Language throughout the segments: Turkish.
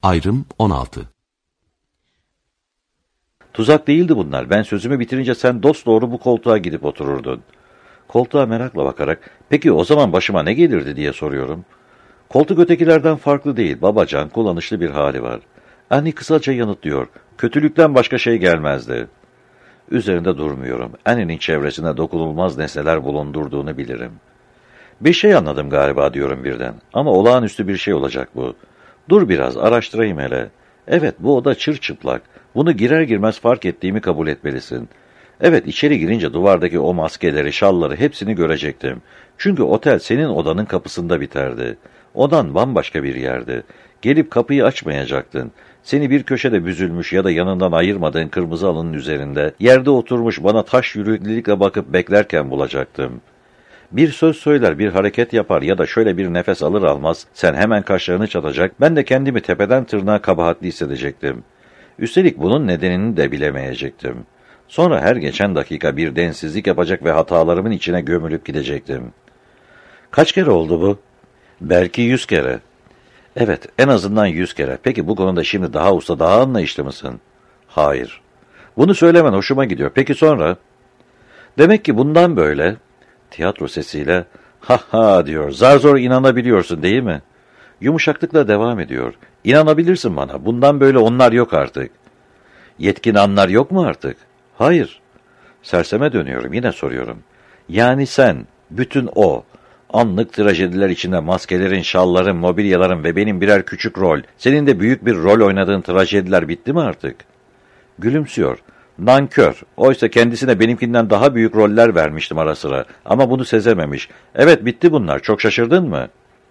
Ayrım 16. Tuzak değildi bunlar. Ben sözümü bitirince sen dosdoğru bu koltuğa gidip otururdun. Koltuğa merakla bakarak, peki o zaman başıma ne gelirdi diye soruyorum. Koltuk ötekilerden farklı değil, babacan, kullanışlı bir hali var. Annie kısaca yanıtlıyor, kötülükten başka şey gelmezdi. Üzerinde durmuyorum. Annie'nin çevresinde dokunulmaz nesneler bulundurduğunu bilirim. Bir şey anladım galiba diyorum birden. Ama olağanüstü bir şey olacak bu. Dur biraz, araştırayım hele. Evet, bu oda çırçıplak. Bunu girer girmez fark ettiğimi kabul etmelisin. Evet, içeri girince duvardaki o maskeleri, şalları hepsini görecektim. Çünkü otel senin odanın kapısında biterdi. Odan bambaşka bir yerdi. Gelip kapıyı açmayacaktın. Seni bir köşede büzülmüş ya da yanından ayırmadığın kırmızı halının üzerinde, yerde oturmuş bana taş yüreklilikle bakıp beklerken bulacaktım. Bir söz söyler, bir hareket yapar ya da şöyle bir nefes alır almaz, sen hemen kaşlarını çatacak, ben de kendimi tepeden tırnağa kabahatli hissedecektim. Üstelik bunun nedenini de bilemeyecektim. Sonra her geçen dakika bir densizlik yapacak ve hatalarımın içine gömülüp gidecektim. Kaç kere oldu bu? Belki 100 kere. Evet, en azından 100 kere. Peki bu konuda şimdi daha usta, daha anlayışlı mısın? Hayır. Bunu söylemen hoşuma gidiyor. Peki sonra? Demek ki bundan böyle, tiyatro sesiyle, ha ha diyor, zar zor inanabiliyorsun değil mi? Yumuşaklıkla devam ediyor. İnanabilirsin bana, bundan böyle onlar yok artık. Yetkin anlar yok mu artık? Hayır. Serseme dönüyorum, yine soruyorum. Yani sen, bütün o, anlık trajediler içinde maskelerin, şalların, mobilyaların ve benim birer küçük rol, senin de büyük bir rol oynadığın trajediler bitti mi artık? Gülümsüyor. Nankör. Oysa kendisine benimkinden daha büyük roller vermiştim ara sıra. Ama bunu sezememiş. Evet, bitti bunlar. Çok şaşırdın mı?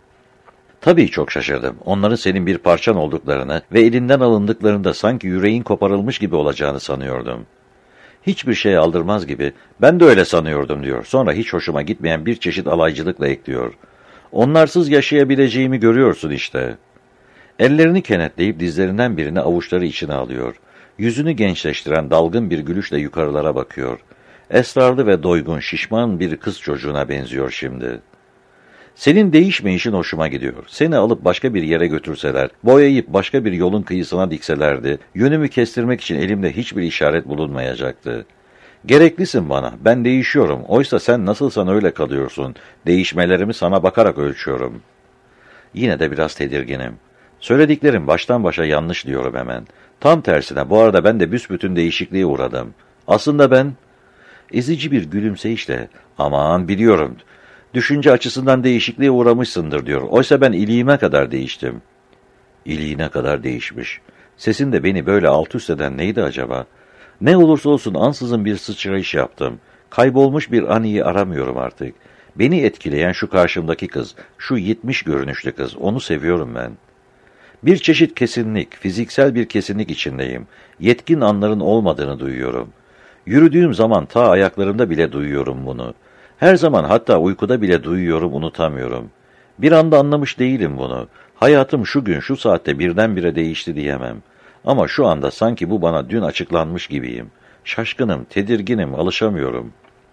Tabii çok şaşırdım. Onların senin bir parçan olduklarını ve elinden alındıklarında sanki yüreğin koparılmış gibi olacağını sanıyordum. Hiçbir şey aldırmaz gibi, ben de öyle sanıyordum diyor. Sonra hiç hoşuma gitmeyen bir çeşit alaycılıkla ekliyor. Onlarsız yaşayabileceğimi görüyorsun işte. Ellerini kenetleyip dizlerinden birini avuçları içine alıyor. Yüzünü gençleştiren dalgın bir gülüşle yukarılara bakıyor. Esrarlı ve doygun, şişman bir kız çocuğuna benziyor şimdi. Senin değişmeyişin hoşuma gidiyor. Seni alıp başka bir yere götürseler, boyayıp başka bir yolun kıyısına dikselerdi, yönümü kestirmek için elimde hiçbir işaret bulunmayacaktı. Gereklisin bana, ben değişiyorum. Oysa sen nasılsan öyle kalıyorsun. Değişmelerimi sana bakarak ölçüyorum. Yine de biraz tedirginim. Söylediklerim baştan başa yanlış diyorum hemen. Tam tersine, bu arada ben de büsbütün değişikliğe uğradım. Aslında ben, ezici bir gülümseyişle, aman biliyorum, düşünce açısından değişikliğe uğramışsındır diyor. Oysa ben iliğime kadar değiştim. İliğine kadar değişmiş. Sesin de beni böyle alt üst eden neydi acaba? Ne olursa olsun ansızın bir sıçrayış yaptım. Kaybolmuş bir Annie'yi aramıyorum artık. Beni etkileyen şu karşımdaki kız, şu 70 görünüşlü kız, onu seviyorum ben. Bir çeşit kesinlik, fiziksel bir kesinlik içindeyim. Yetkin anların olmadığını duyuyorum. Yürüdüğüm zaman ta ayaklarımda bile duyuyorum bunu. Her zaman, hatta uykuda bile duyuyorum, unutamıyorum. Bir anda anlamış değilim bunu. Hayatım şu gün, şu saatte birdenbire değişti diyemem. Ama şu anda sanki bu bana dün açıklanmış gibiyim. Şaşkınım, tedirginim, alışamıyorum.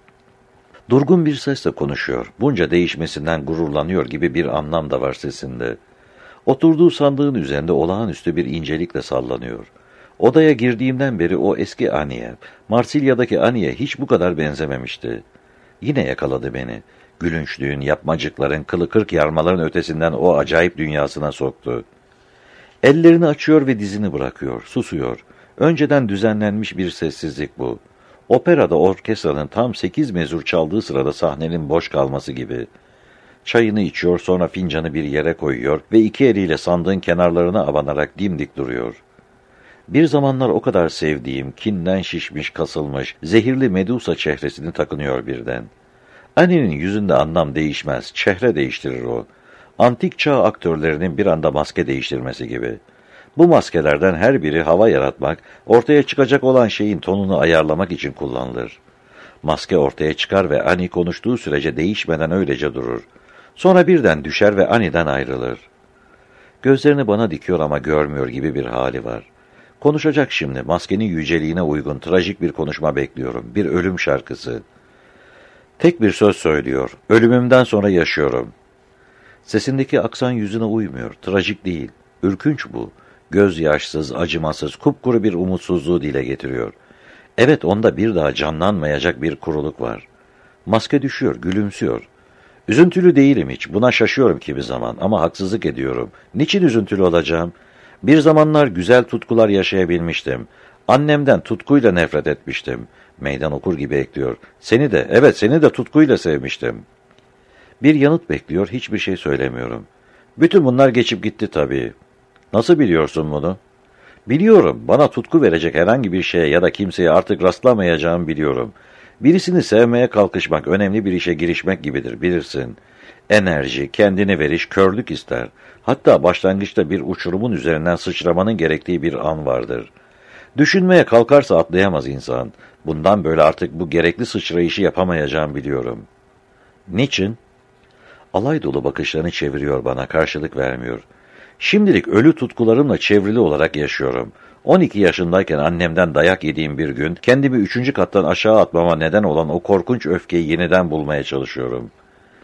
Durgun bir sesle konuşuyor. Bunca değişmesinden gururlanıyor gibi bir anlam da var sesinde. Oturduğu sandığın üzerinde olağanüstü bir incelikle sallanıyor. Odaya girdiğimden beri o eski Annie'ye, Marsilya'daki Annie'ye hiç bu kadar benzememişti. Yine yakaladı beni. Gülünçlüğün, yapmacıkların, kılı kırk yarmaların ötesinden o acayip dünyasına soktu. Ellerini açıyor ve dizini bırakıyor, susuyor. Önceden düzenlenmiş bir sessizlik bu. Operada orkestranın tam 8 mezur çaldığı sırada sahnenin boş kalması gibi. Çayını içiyor, sonra fincanı bir yere koyuyor ve iki eliyle sandığın kenarlarına abanarak dimdik duruyor. Bir zamanlar o kadar sevdiğim, kinden şişmiş, kasılmış, zehirli Medusa çehresini takınıyor birden. Annie'nin yüzünde anlam değişmez, çehre değiştirir o. Antik çağ aktörlerinin bir anda maske değiştirmesi gibi. Bu maskelerden her biri hava yaratmak, ortaya çıkacak olan şeyin tonunu ayarlamak için kullanılır. Maske ortaya çıkar ve Annie konuştuğu sürece değişmeden öylece durur. Sonra birden düşer ve Annie'den ayrılır. Gözlerini bana dikiyor ama görmüyor gibi bir hali var. Konuşacak şimdi, maskenin yüceliğine uygun trajik bir konuşma bekliyorum, bir ölüm şarkısı. Tek bir söz söylüyor, ölümümden sonra yaşıyorum. Sesindeki aksan yüzüne uymuyor, trajik değil, ürkünç bu. Gözyaşsız, acımasız, kupkuru bir umutsuzluğu dile getiriyor. Evet, onda bir daha canlanmayacak bir kuruluk var. Maske düşüyor, gülümsüyor. Üzüntülü değilim hiç, buna şaşıyorum kimi zaman ama haksızlık ediyorum. Niçin üzüntülü olacağım? Bir zamanlar güzel tutkular yaşayabilmiştim. Annemden tutkuyla nefret etmiştim. Meydan okur gibi ekliyor. Seni de tutkuyla sevmiştim. Bir yanıt bekliyor, hiçbir şey söylemiyorum. Bütün bunlar geçip gitti tabii. Nasıl biliyorsun bunu? Biliyorum, bana tutku verecek herhangi bir şeye ya da kimseye artık rastlamayacağımı biliyorum. Birisini sevmeye kalkışmak, önemli bir işe girişmek gibidir, bilirsin. Enerji, kendini veriş, körlük ister. Hatta başlangıçta bir uçurumun üzerinden sıçramanın gerektiği bir an vardır. Düşünmeye kalkarsa atlayamaz insan. Bundan böyle artık bu gerekli sıçrayışı yapamayacağımı biliyorum. Niçin? Alay dolu bakışlarını çeviriyor bana, karşılık vermiyor. Şimdilik ölü tutkularımla çevrili olarak yaşıyorum. 12 yaşındayken annemden dayak yediğim bir gün, kendimi 3. kattan aşağı atmama neden olan o korkunç öfkeyi yeniden bulmaya çalışıyorum.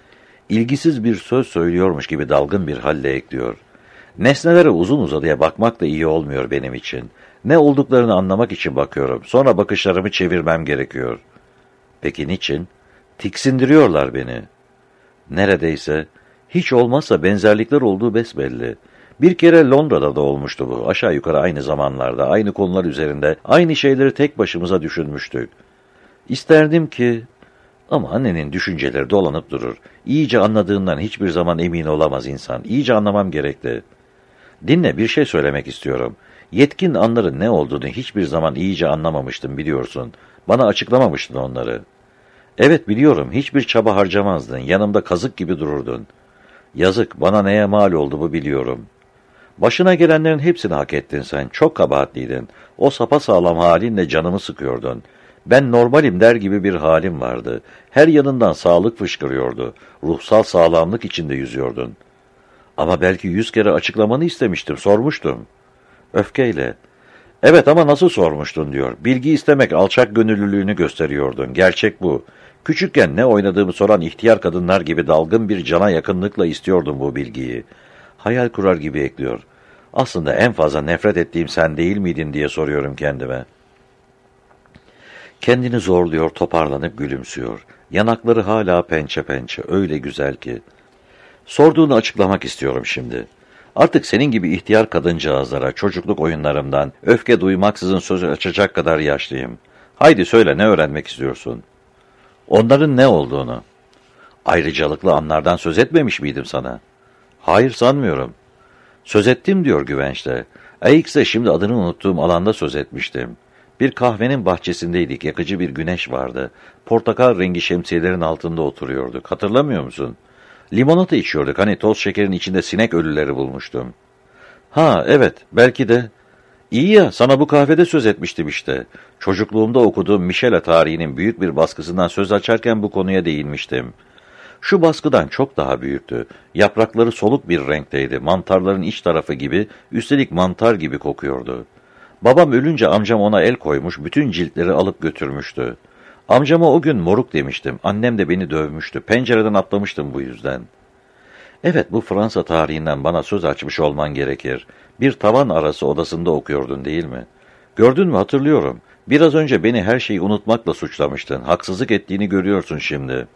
İlgisiz bir söz söylüyormuş gibi dalgın bir halle ekliyor. Nesnelere uzun uzadıya bakmak da iyi olmuyor benim için. Ne olduklarını anlamak için bakıyorum. Sonra bakışlarımı çevirmem gerekiyor. Peki niçin? Tiksindiriyorlar beni. Neredeyse, hiç olmazsa benzerlikler olduğu besbelli. Bir kere Londra'da da olmuştu bu. Aşağı yukarı aynı zamanlarda, aynı konular üzerinde, aynı şeyleri tek başımıza düşünmüştük. İsterdim ki... Ama annenin düşünceleri dolanıp durur. İyice anladığından hiçbir zaman emin olamaz insan. İyice anlamam gerekti. Dinle, bir şey söylemek istiyorum. Yetkin anların ne olduğunu hiçbir zaman iyice anlamamıştım, biliyorsun. Bana açıklamamıştın onları. Evet, biliyorum, hiçbir çaba harcamazdın. Yanımda kazık gibi dururdun. Yazık, bana neye mal oldu bu biliyorum. Başına gelenlerin hepsini hak ettin sen. Çok kabahatliydin. O sapasağlam halinle canımı sıkıyordun. Ben normalim der gibi bir halim vardı. Her yanından sağlık fışkırıyordu. Ruhsal sağlamlık içinde yüzüyordun. Ama belki 100 kere açıklamanı istemiştim, sormuştum. Öfkeyle. Evet ama nasıl sormuştun diyor. Bilgi istemek alçak gönüllülüğünü gösteriyordun. Gerçek bu. Küçükken ne oynadığımı soran ihtiyar kadınlar gibi dalgın bir cana yakınlıkla istiyordum bu bilgiyi. Hayal kurar gibi ekliyor. Aslında en fazla nefret ettiğim sen değil miydin diye soruyorum kendime. Kendini zorluyor, toparlanıp gülümsüyor. Yanakları hala pençe pençe, öyle güzel ki. Sorduğunu açıklamak istiyorum şimdi. Artık senin gibi ihtiyar kadıncağızlara, çocukluk oyunlarımdan, öfke duymaksızın söz açacak kadar yaşlıyım. Haydi söyle, ne öğrenmek istiyorsun? Onların ne olduğunu. Ayrıcalıklı anlardan söz etmemiş miydim sana? Hayır, sanmıyorum. Söz ettim diyor güvençle. Ayıksa şimdi adını unuttuğum alanda söz etmiştim. Bir kahvenin bahçesindeydik, yakıcı bir güneş vardı. Portakal rengi şemsiyelerin altında oturuyorduk. Hatırlamıyor musun? Limonata içiyorduk, hani toz şekerin içinde sinek ölüleri bulmuştum. Ha, evet, belki de. İyi ya, sana bu kahvede söz etmiştim işte. Çocukluğumda okuduğum Michele tarihinin büyük bir baskısından söz açarken bu konuya değinmiştim. Şu baskıdan çok daha büyüktü. Yaprakları soluk bir renkteydi. Mantarların iç tarafı gibi, üstelik mantar gibi kokuyordu. Babam ölünce amcam ona el koymuş, bütün ciltleri alıp götürmüştü. Amcama o gün moruk demiştim. Annem de beni dövmüştü. Pencereden atlamıştım bu yüzden. Evet, bu Fransa tarihinden bana söz açmış olman gerekir. Bir tavan arası odasında okuyordun değil mi? Gördün mü, hatırlıyorum. Biraz önce beni her şeyi unutmakla suçlamıştın. Haksızlık ettiğini görüyorsun şimdi.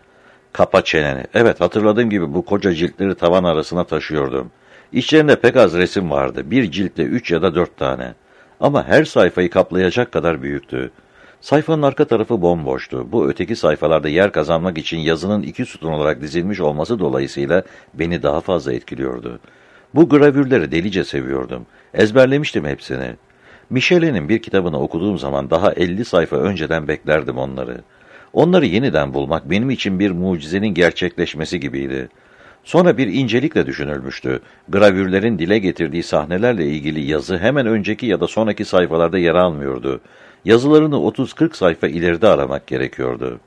Kapa çeneni. Evet, hatırladığım gibi bu koca ciltleri tavan arasına taşıyordum. İçlerinde pek az resim vardı. Bir ciltte 3 ya da 4 tane. Ama her sayfayı kaplayacak kadar büyüktü. Sayfanın arka tarafı bomboştu. Bu öteki sayfalarda yer kazanmak için yazının 2 sütun olarak dizilmiş olması dolayısıyla beni daha fazla etkiliyordu. Bu gravürleri delice seviyordum. Ezberlemiştim hepsini. Michelet'in bir kitabını okuduğum zaman daha 50 sayfa önceden beklerdim onları. Onları yeniden bulmak benim için bir mucizenin gerçekleşmesi gibiydi. Sonra bir incelikle düşünülmüştü. Gravürlerin dile getirdiği sahnelerle ilgili yazı hemen önceki ya da sonraki sayfalarda yer almıyordu. Yazılarını 30-40 sayfa ileride aramak gerekiyordu.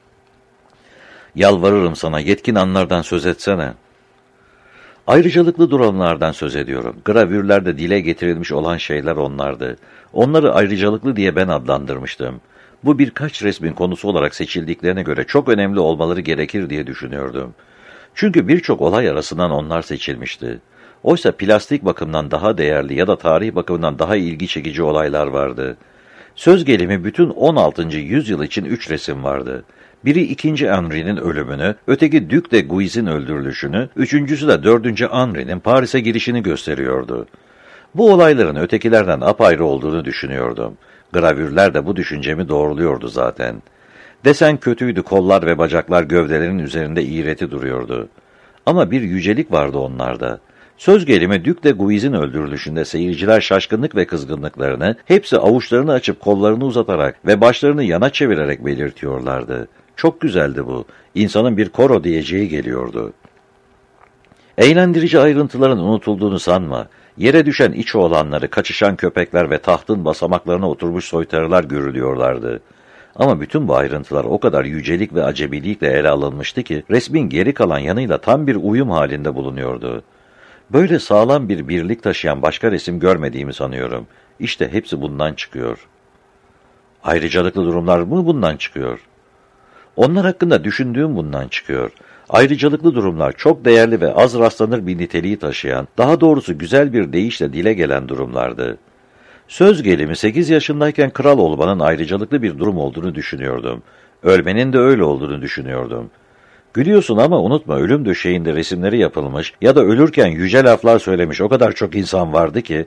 Yalvarırım sana, yetkin anlardan söz etsene. Ayrıcalıklı duranlardan söz ediyorum. Gravürlerde dile getirilmiş olan şeyler onlardı. Onları ayrıcalıklı diye ben adlandırmıştım. Bu birkaç resmin konusu olarak seçildiklerine göre çok önemli olmaları gerekir diye düşünüyordum. Çünkü birçok olay arasından onlar seçilmişti. Oysa plastik bakımdan daha değerli ya da tarih bakımından daha ilgi çekici olaylar vardı. Söz gelimi bütün 16. yüzyıl için 3 resim vardı. Biri 2. Henry'nin ölümünü, öteki Duc de Guise'in öldürülüşünü, üçüncüsü de 4. Henry'nin Paris'e girişini gösteriyordu. Bu olayların ötekilerden apayrı olduğunu düşünüyordum. Gravürler de bu düşüncemi doğruluyordu zaten. Desen kötüydü, kollar ve bacaklar gövdelerin üzerinde iğreti duruyordu. Ama bir yücelik vardı onlarda. Söz gelimi Duc de Guise'in öldürülüşünde seyirciler şaşkınlık ve kızgınlıklarını, hepsi avuçlarını açıp kollarını uzatarak ve başlarını yana çevirerek belirtiyorlardı. Çok güzeldi bu. İnsanın bir koro diyeceği geliyordu. Eğlendirici ayrıntıların unutulduğunu sanma. Yere düşen iç oğlanları, kaçışan köpekler ve tahtın basamaklarına oturmuş soytarılar görülüyorlardı. Ama bütün bu ayrıntılar o kadar yücelik ve acemilikle ele alınmıştı ki, resmin geri kalan yanıyla tam bir uyum halinde bulunuyordu. Böyle sağlam bir birlik taşıyan başka resim görmediğimi sanıyorum. İşte hepsi bundan çıkıyor. Ayrıcalıklı durumlar mı bundan çıkıyor? Onlar hakkında düşündüğüm bundan çıkıyor. Ayrıcalıklı durumlar çok değerli ve az rastlanır bir niteliği taşıyan, daha doğrusu güzel bir deyişle dile gelen durumlardı. Söz gelimi 8 yaşındayken kral olmanın ayrıcalıklı bir durum olduğunu düşünüyordum. Ölmenin de öyle olduğunu düşünüyordum. Gülüyorsun ama unutma, ölüm döşeğinde resimleri yapılmış ya da ölürken yüce laflar söylemiş o kadar çok insan vardı ki,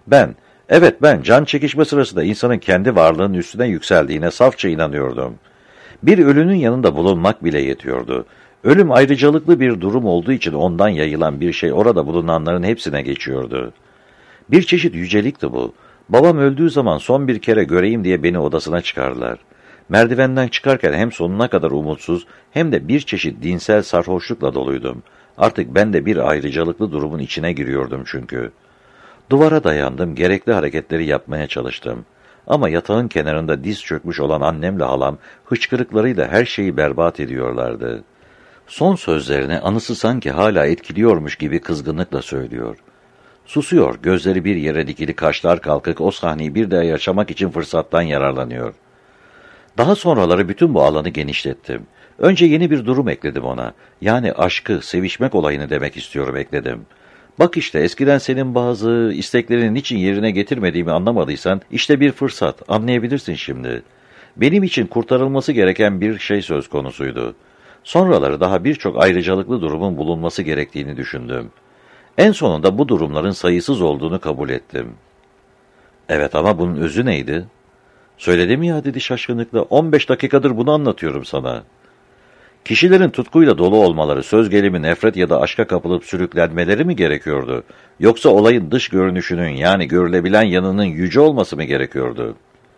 ben can çekişme sırasında insanın kendi varlığının üstüne yükseldiğine safça inanıyordum. Bir ölünün yanında bulunmak bile yetiyordu. Ölüm ayrıcalıklı bir durum olduğu için ondan yayılan bir şey orada bulunanların hepsine geçiyordu. Bir çeşit yücelikti bu. Babam öldüğü zaman son bir kere göreyim diye beni odasına çıkardılar. Merdivenden çıkarken hem sonuna kadar umutsuz hem de bir çeşit dinsel sarhoşlukla doluydum. Artık ben de bir ayrıcalıklı durumun içine giriyordum çünkü. Duvara dayandım, gerekli hareketleri yapmaya çalıştım. Ama yatağın kenarında diz çökmüş olan annemle halam hıçkırıklarıyla her şeyi berbat ediyorlardı. Son sözlerini anısı sanki hala etkiliyormuş gibi kızgınlıkla söylüyor. Susuyor, gözleri bir yere dikili, kaşlar kalkık, o sahneyi bir daha yaşamak için fırsattan yararlanıyor. Daha sonraları bütün bu alanı genişlettim. Önce yeni bir durum ekledim ona. Yani aşkı, sevişmek olayını demek istiyorum ekledim. Bak işte eskiden senin bazı isteklerini niçin yerine getirmediğimi anlamadıysan, işte bir fırsat, anlayabilirsin şimdi. Benim için kurtarılması gereken bir şey söz konusuydu. Sonraları daha birçok ayrıcalıklı durumun bulunması gerektiğini düşündüm. En sonunda bu durumların sayısız olduğunu kabul ettim. Evet ama bunun özü neydi? Söyledim ya dedi şaşkınlıkla, 15 dakikadır bunu anlatıyorum sana. Kişilerin tutkuyla dolu olmaları, söz gelimi nefret ya da aşka kapılıp sürüklenmeleri mi gerekiyordu? Yoksa olayın dış görünüşünün yani görülebilen yanının yüce olması mı gerekiyordu?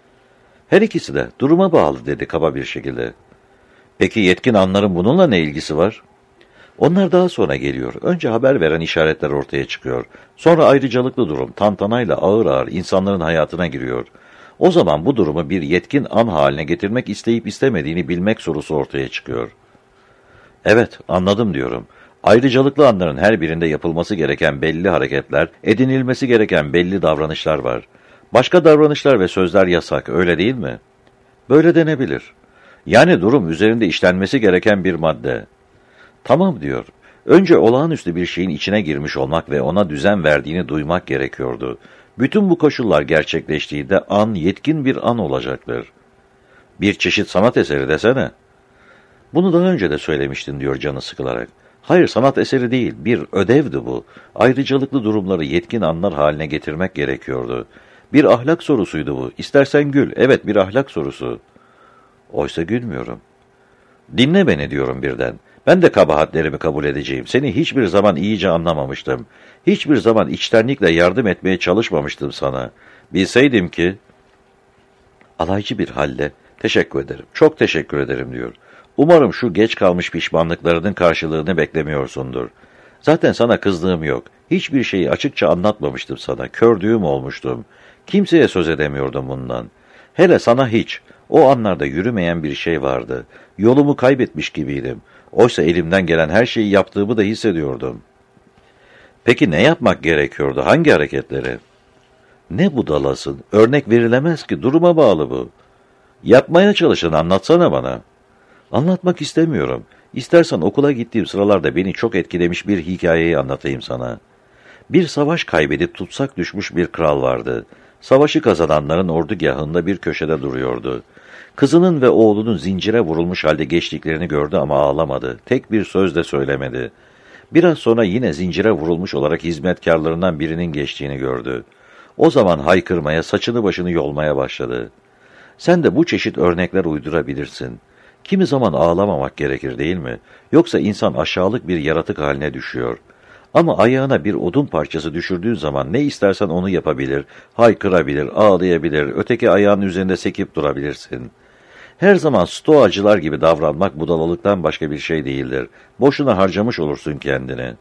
Her ikisi de duruma bağlı dedi kaba bir şekilde. Peki yetkin anların bununla ne ilgisi var? Onlar daha sonra geliyor. Önce haber veren işaretler ortaya çıkıyor. Sonra ayrıcalıklı durum, tantanayla ağır ağır insanların hayatına giriyor. O zaman bu durumu bir yetkin an haline getirmek isteyip istemediğini bilmek sorusu ortaya çıkıyor. Evet, anladım diyorum. Ayrıcalıklı anların her birinde yapılması gereken belli hareketler, edinilmesi gereken belli davranışlar var. Başka davranışlar ve sözler yasak, öyle değil mi? Böyle denebilir. Yani durum üzerinde işlenmesi gereken bir madde. Tamam diyor. Önce olağanüstü bir şeyin içine girmiş olmak ve ona düzen verdiğini duymak gerekiyordu. Bütün bu koşullar gerçekleştiğinde an yetkin bir an olacaktır. Bir çeşit sanat eseri desene. Bunu daha önce de söylemiştin diyor canı sıkılarak. Hayır, sanat eseri değil, bir ödevdi bu. Ayrıcalıklı durumları yetkin anlar haline getirmek gerekiyordu. Bir ahlak sorusuydu bu. İstersen gül, evet bir ahlak sorusu. Oysa gülmüyorum. Dinle beni diyorum birden. Ben de kabahatlerimi kabul edeceğim. Seni hiçbir zaman iyice anlamamıştım. Hiçbir zaman içtenlikle yardım etmeye çalışmamıştım sana. Bilseydim ki... Alaycı bir halle, teşekkür ederim, çok teşekkür ederim diyor. Umarım şu geç kalmış pişmanlıklarının karşılığını beklemiyorsundur. Zaten sana kızdığım yok. Hiçbir şeyi açıkça anlatmamıştım sana. Kördüğüm olmuştum. Kimseye söz edemiyordum bundan. Hele sana hiç. O anlarda yürümeyen bir şey vardı. Yolumu kaybetmiş gibiydim. Oysa elimden gelen her şeyi yaptığımı da hissediyordum. Peki ne yapmak gerekiyordu? Hangi hareketleri? Ne budalasın? Örnek verilemez ki. Duruma bağlı bu. Yapmaya çalışın, anlatsana bana. Anlatmak istemiyorum. İstersen okula gittiğim sıralarda beni çok etkilemiş bir hikayeyi anlatayım sana. Bir savaş kaybedip tutsak düşmüş bir kral vardı. Savaşı kazananların ordugahında bir köşede duruyordu. Kızının ve oğlunun zincire vurulmuş halde geçtiklerini gördü ama ağlamadı. Tek bir söz de söylemedi. Biraz sonra yine zincire vurulmuş olarak hizmetkarlarından birinin geçtiğini gördü. O zaman haykırmaya, saçını başını yolmaya başladı. Sen de bu çeşit örnekler uydurabilirsin. Kimi zaman ağlamamak gerekir değil mi? Yoksa insan aşağılık bir yaratık haline düşüyor. Ama ayağına bir odun parçası düşürdüğün zaman ne istersen onu yapabilir, haykırabilir, ağlayabilir, öteki ayağın üzerinde sekip durabilirsin. Her zaman stoacılar gibi davranmak budalalıktan başka bir şey değildir. Boşuna harcamış olursun kendini.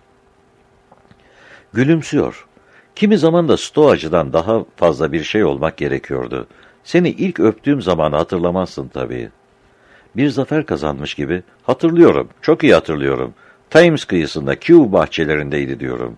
Gülümsüyor. Kimi zaman da stoacıdan daha fazla bir şey olmak gerekiyordu. Seni ilk öptüğüm zamanı hatırlamazsın tabii. Bir zafer kazanmış gibi, hatırlıyorum, çok iyi hatırlıyorum. Thames kıyısında, Kew bahçelerindeydi diyorum.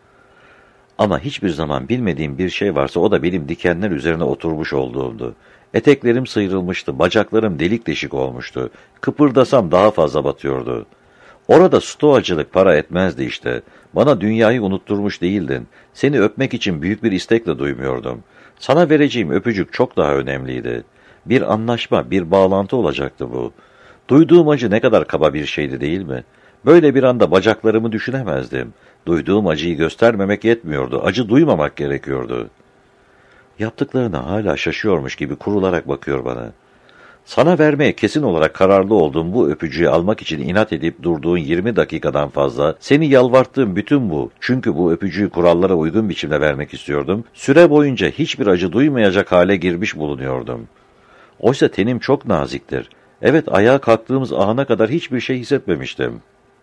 Ama hiçbir zaman bilmediğim bir şey varsa o da benim dikenler üzerine oturmuş olduğumdu. Eteklerim sıyrılmıştı, bacaklarım delik deşik olmuştu. Kıpırdasam daha fazla batıyordu. Orada stoacılık para etmezdi işte. Bana dünyayı unutturmuş değildin. Seni öpmek için büyük bir istekle duymuyordum. Sana vereceğim öpücük çok daha önemliydi. Bir anlaşma, bir bağlantı olacaktı bu. Duyduğum acı ne kadar kaba bir şeydi değil mi? Böyle bir anda bacaklarımı düşünemezdim. Duyduğum acıyı göstermemek yetmiyordu. Acı duymamak gerekiyordu. Yaptıklarına hala şaşıyormuş gibi kurularak bakıyor bana. Sana vermeye kesin olarak kararlı olduğum bu öpücüğü almak için inat edip durduğun 20 dakikadan fazla, seni yalvarttığım bütün bu, çünkü bu öpücüğü kurallara uygun biçimde vermek istiyordum, süre boyunca hiçbir acı duymayacak hale girmiş bulunuyordum. Oysa tenim çok naziktir. Evet, ayağa kalktığımız ana kadar hiçbir şey hissetmemiştim.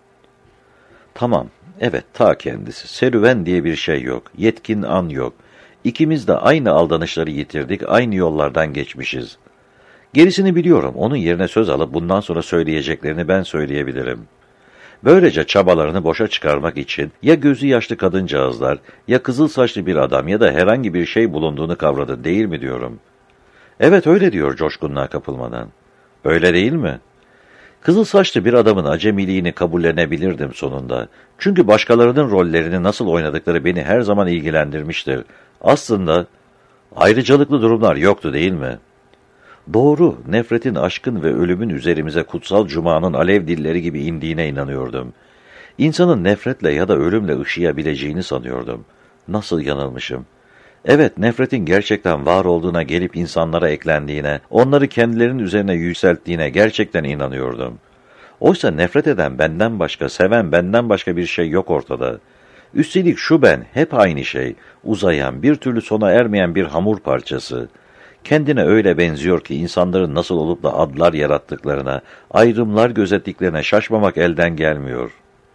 Tamam, evet, ta kendisi. Serüven diye bir şey yok. Yetkin an yok. İkimiz de aynı aldanışları yitirdik, aynı yollardan geçmişiz. Gerisini biliyorum. Onun yerine söz alıp bundan sonra söyleyeceklerini ben söyleyebilirim. Böylece çabalarını boşa çıkarmak için ya gözü yaşlı kadıncağızlar, ya kızıl saçlı bir adam ya da herhangi bir şey bulunduğunu kavradı değil mi diyorum. Evet öyle diyor coşkunluğa kapılmadan. Öyle değil mi? Kızıl saçlı bir adamın acemiliğini kabullenebilirdim sonunda. Çünkü başkalarının rollerini nasıl oynadıkları beni her zaman ilgilendirmiştir. Aslında ayrıcalıklı durumlar yoktu değil mi? Doğru, nefretin, aşkın ve ölümün üzerimize kutsal cumanın alev dilleri gibi indiğine inanıyordum. İnsanın nefretle ya da ölümle ışıyabileceğini sanıyordum. Nasıl yanılmışım. Evet, nefretin gerçekten var olduğuna, gelip insanlara eklendiğine, onları kendilerinin üzerine yükselttiğine gerçekten inanıyordum. Oysa nefret eden benden başka, seven benden başka bir şey yok ortada. Üstelik şu ben, hep aynı şey, uzayan, bir türlü sona ermeyen bir hamur parçası. Kendine öyle benziyor ki insanların nasıl olup da adlar yarattıklarına, ayrımlar gözettiklerine şaşmamak elden gelmiyor.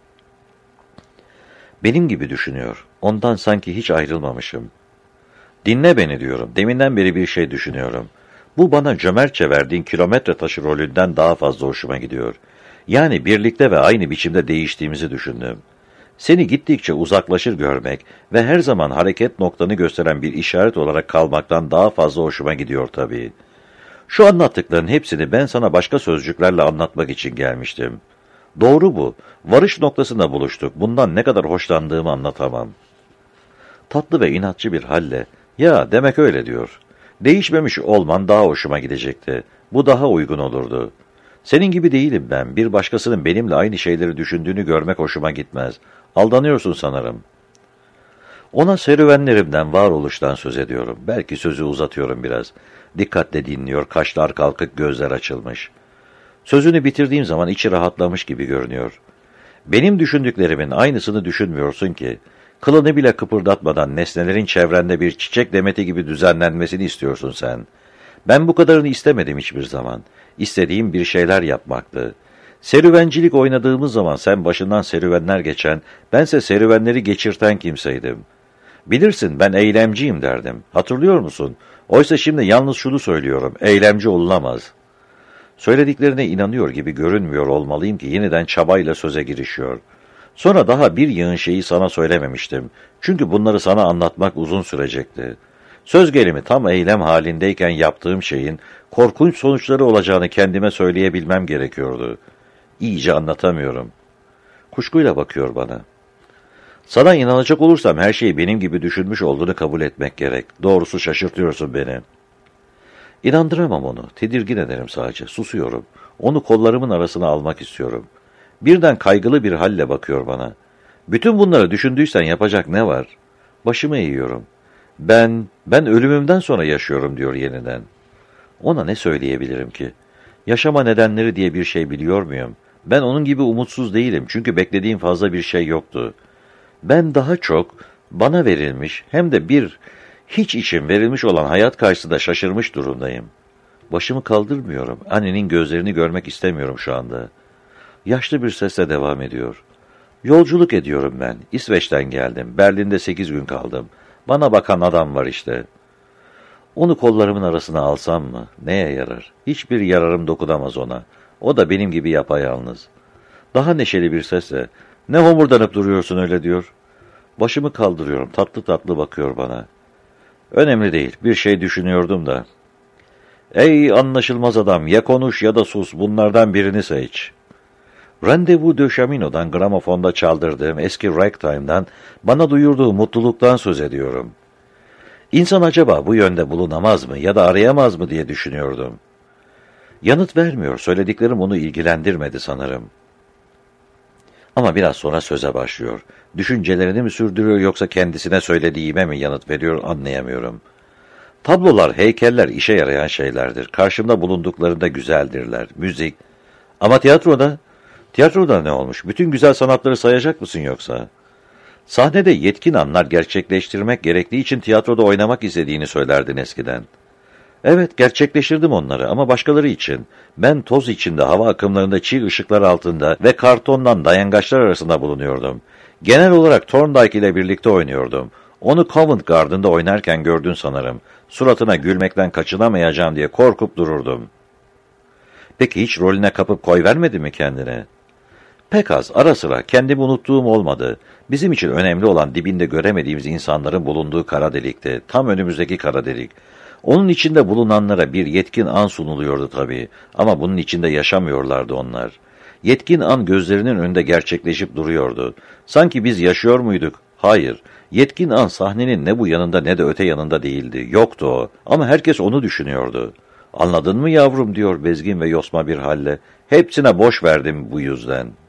Benim gibi düşünüyor. Ondan sanki hiç ayrılmamışım. Dinle beni diyorum. Deminden beri bir şey düşünüyorum. Bu bana cömertçe verdiğin kilometre taşı rolünden daha fazla hoşuma gidiyor. Yani birlikte ve aynı biçimde değiştiğimizi düşündüm. Seni gittikçe uzaklaşır görmek ve her zaman hareket noktanı gösteren bir işaret olarak kalmaktan daha fazla hoşuma gidiyor tabii. Şu anlattıkların hepsini ben sana başka sözcüklerle anlatmak için gelmiştim. Doğru bu. Varış noktasında buluştuk. Bundan ne kadar hoşlandığımı anlatamam. Tatlı ve inatçı bir halle, ya demek öyle diyor. Değişmemiş olman daha hoşuma gidecekti. Bu daha uygun olurdu. Senin gibi değilim ben. Bir başkasının benimle aynı şeyleri düşündüğünü görmek hoşuma gitmez. Aldanıyorsun sanırım. Ona serüvenlerimden, varoluştan söz ediyorum. Belki sözü uzatıyorum biraz. Dikkatle dinliyor, kaşlar kalkık, gözler açılmış. Sözünü bitirdiğim zaman içi rahatlamış gibi görünüyor. Benim düşündüklerimin aynısını düşünmüyorsun ki. Kılını bile kıpırdatmadan nesnelerin çevrende bir çiçek demeti gibi düzenlenmesini istiyorsun sen. Ben bu kadarını istemedim hiçbir zaman. İstediğim bir şeyler yapmaktı. Serüvencilik oynadığımız zaman sen başından serüvenler geçen, bense serüvenleri geçirten kimseydim. Bilirsin ben eylemciyim derdim. Hatırlıyor musun? Oysa şimdi yalnız şunu söylüyorum, eylemci olunamaz. Söylediklerine inanıyor gibi görünmüyor olmalıyım ki yeniden çabayla söze girişiyor. Sonra daha bir yığın şeyi sana söylememiştim. Çünkü bunları sana anlatmak uzun sürecekti. Söz gelimi tam eylem halindeyken yaptığım şeyin korkunç sonuçları olacağını kendime söyleyebilmem gerekiyordu. İyice anlatamıyorum. Kuşkuyla bakıyor bana. Sana inanacak olursam her şeyi benim gibi düşünmüş olduğunu kabul etmek gerek. Doğrusu şaşırtıyorsun beni. İnandıramam onu. Tedirgin ederim sadece. Susuyorum. Onu kollarımın arasına almak istiyorum. Birden kaygılı bir halle bakıyor bana. Bütün bunları düşündüysen yapacak ne var? Başımı eğiyorum. Ben ölümümden sonra yaşıyorum diyor yeniden. Ona ne söyleyebilirim ki? Yaşama nedenleri diye bir şey biliyor muyum? Ben onun gibi umutsuz değilim çünkü beklediğim fazla bir şey yoktu. Ben daha çok bana verilmiş hem de bir hiç için verilmiş olan hayat karşısında şaşırmış durumdayım. Başımı kaldırmıyorum. Annenin gözlerini görmek istemiyorum şu anda. Yaşlı bir sesle devam ediyor. Yolculuk ediyorum ben. İsveç'ten geldim. Berlin'de 8 gün kaldım. Bana bakan adam var işte. Onu kollarımın arasına alsam mı? Neye yarar? Hiçbir yararım dokunamaz ona. O da benim gibi yapayalnız. Daha neşeli bir sesle, ne homurdanıp duruyorsun öyle diyor. Başımı kaldırıyorum, tatlı tatlı bakıyor bana. Önemli değil, bir şey düşünüyordum da. Ey anlaşılmaz adam, ya konuş ya da sus, bunlardan birini seç. Randevu de Chamino'dan gramofonda çaldırdığım eski ragtime'dan bana duyurduğu mutluluktan söz ediyorum. İnsan acaba bu yönde bulunamaz mı ya da arayamaz mı diye düşünüyordum. Yanıt vermiyor, söylediklerim onu ilgilendirmedi sanırım. Ama biraz sonra söze başlıyor. Düşüncelerini mi sürdürüyor yoksa kendisine söylediğime mi yanıt veriyor anlayamıyorum. Tablolar, heykeller işe yarayan şeylerdir. Karşımda bulunduklarında güzeldirler. Müzik. Ama tiyatroda ne olmuş? Bütün güzel sanatları sayacak mısın yoksa? Sahnede yetkin anlar gerçekleştirmek gerektiği için tiyatroda oynamak istediğini söylerdin eskiden. Evet, gerçekleştirdim onları ama başkaları için. Ben toz içinde, hava akımlarında, çiğ ışıklar altında ve kartondan dayangaçlar arasında bulunuyordum. Genel olarak Thorndike ile birlikte oynuyordum. Onu Covent Garden'da oynarken gördün sanırım. Suratına gülmekten kaçınamayacağım diye korkup dururdum. Peki hiç rolüne kapıp koyvermedi mi kendine? Pek az, ara sıra kendimi unuttuğum olmadı. Bizim için önemli olan dibinde göremediğimiz insanların bulunduğu kara delikti. Tam önümüzdeki kara delik. Onun içinde bulunanlara bir yetkin an sunuluyordu tabii. Ama bunun içinde yaşamıyorlardı onlar. Yetkin an gözlerinin önünde gerçekleşip duruyordu. Sanki biz yaşıyor muyduk? Hayır. Yetkin an sahnenin ne bu yanında ne de öte yanında değildi. Yoktu o. Ama herkes onu düşünüyordu. Anladın mı yavrum diyor bezgin ve yosma bir halle. Hepsine boş verdim bu yüzden.''